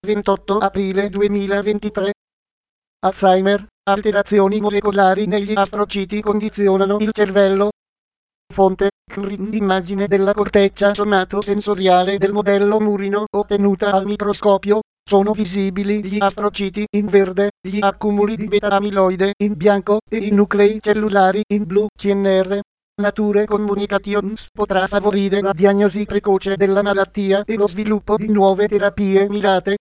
28 aprile 2023. Alzheimer, alterazioni molecolari negli astrociti condizionano il cervello. Fonte: immagine della corteccia somatosensoriale del modello murino ottenuta al microscopio. Sono visibili gli astrociti in verde, gli accumuli di beta-amiloide in bianco e i nuclei cellulari in blu. CNR. Nature Communications potrà favorire la diagnosi precoce della malattia e lo sviluppo di nuove terapie mirate.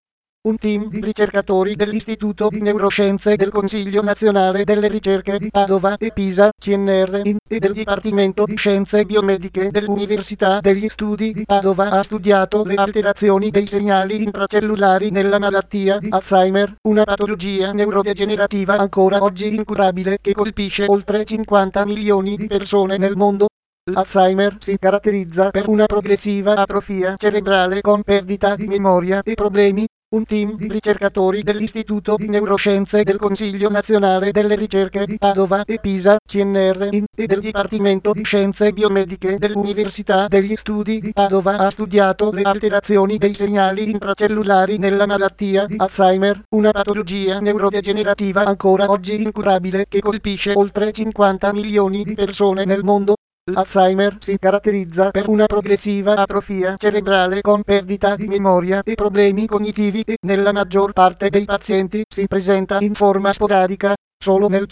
Un team di ricercatori dell'Istituto di Neuroscienze del Consiglio Nazionale delle Ricerche di Padova e Pisa, CNR, e del Dipartimento di Scienze Biomediche dell'Università degli Studi di Padova ha studiato le alterazioni dei segnali intracellulari nella malattia di Alzheimer, una patologia neurodegenerativa ancora oggi incurabile che colpisce oltre 50 milioni di persone nel mondo. L'Alzheimer si caratterizza per una progressiva atrofia cerebrale con perdita di memoria e problemi. Un team di ricercatori dell'Istituto di Neuroscienze del Consiglio Nazionale delle Ricerche di Padova e Pisa, CNR, e del Dipartimento di Scienze Biomediche dell'Università degli Studi di Padova ha studiato le alterazioni dei segnali intracellulari nella malattia di Alzheimer, una patologia neurodegenerativa ancora oggi incurabile che colpisce oltre 50 milioni di persone nel mondo. L'Alzheimer si caratterizza per una progressiva atrofia cerebrale con perdita di memoria e problemi cognitivi e, nella maggior parte dei pazienti, si presenta in forma sporadica. Solo nel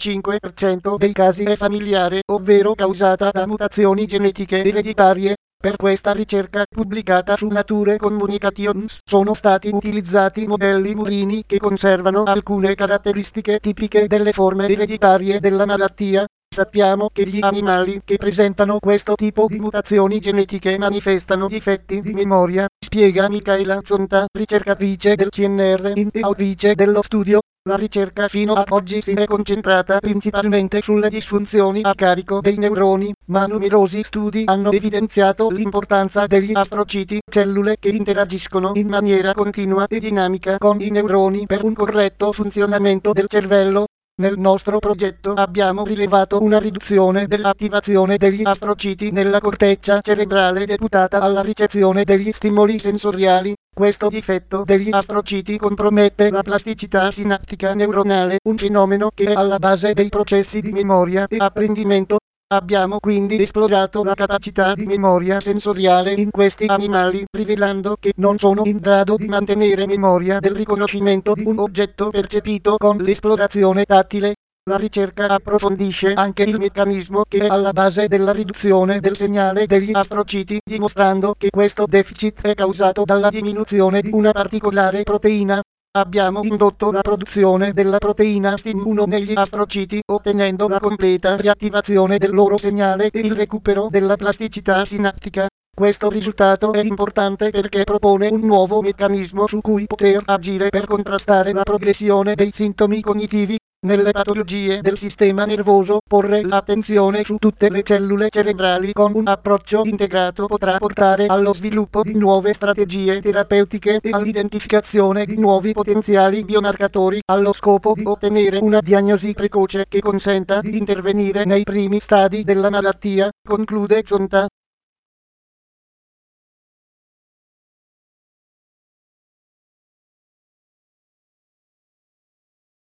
5% dei casi è familiare, ovvero causata da mutazioni genetiche ereditarie. Per questa ricerca, pubblicata su Nature Communications, sono stati utilizzati modelli murini che conservano alcune caratteristiche tipiche delle forme ereditarie della malattia. Sappiamo che gli animali che presentano questo tipo di mutazioni genetiche manifestano difetti di memoria, spiega Michaela Zonta, ricercatrice del CNR e autrice dello studio. La ricerca fino ad oggi si è concentrata principalmente sulle disfunzioni a carico dei neuroni, ma numerosi studi hanno evidenziato l'importanza degli astrociti, cellule che interagiscono in maniera continua e dinamica con i neuroni per un corretto funzionamento del cervello. Nel nostro progetto abbiamo rilevato una riduzione dell'attivazione degli astrociti nella corteccia cerebrale deputata alla ricezione degli stimoli sensoriali. Questo difetto degli astrociti compromette la plasticità sinaptica neuronale, un fenomeno che è alla base dei processi di memoria e apprendimento. Abbiamo quindi esplorato la capacità di memoria sensoriale in questi animali, rivelando che non sono in grado di mantenere memoria del riconoscimento di un oggetto percepito con l'esplorazione tattile. La ricerca approfondisce anche il meccanismo che è alla base della riduzione del segnale degli astrociti, dimostrando che questo deficit è causato dalla diminuzione di una particolare proteina. Abbiamo indotto la produzione della proteina STIM1 negli astrociti, ottenendo la completa riattivazione del loro segnale e il recupero della plasticità sinaptica. Questo risultato è importante perché propone un nuovo meccanismo su cui poter agire per contrastare la progressione dei sintomi cognitivi. Nelle patologie del sistema nervoso, porre l'attenzione su tutte le cellule cerebrali con un approccio integrato potrà portare allo sviluppo di nuove strategie terapeutiche e all'identificazione di nuovi potenziali biomarcatori, allo scopo di ottenere una diagnosi precoce che consenta di intervenire nei primi stadi della malattia, conclude Zonta.